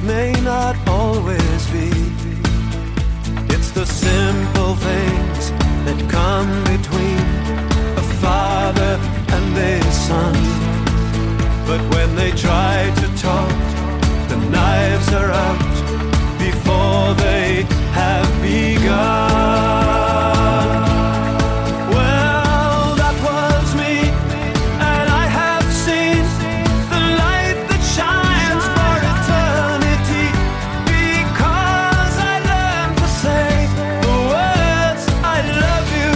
may not always be. It's the simple things that come between a father and a son. But when they try to talk, the knives are out before they have begun. Well, that was me, and I have seen the light that shines for eternity, because I learned to say the words I love you.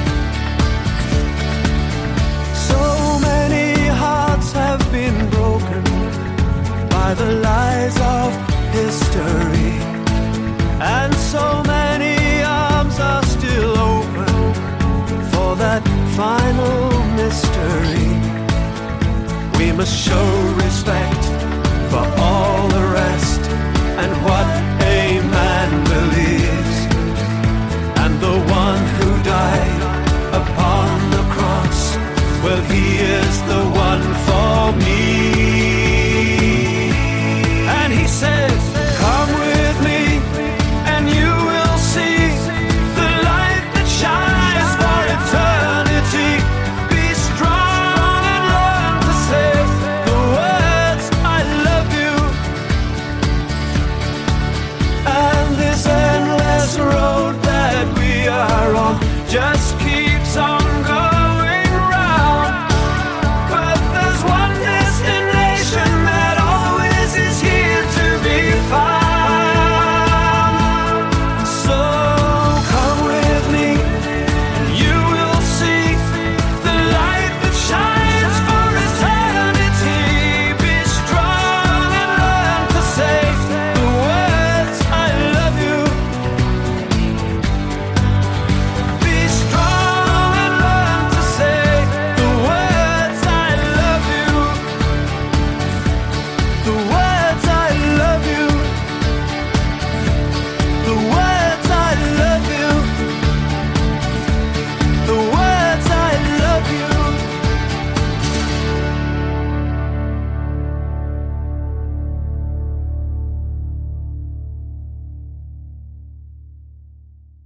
So many hearts have been broken by the lies of history, and so many arms are still open for that final mystery. We must show respect for all the rest and what a man believes. And the one who died upon the cross, well, he is the one for me.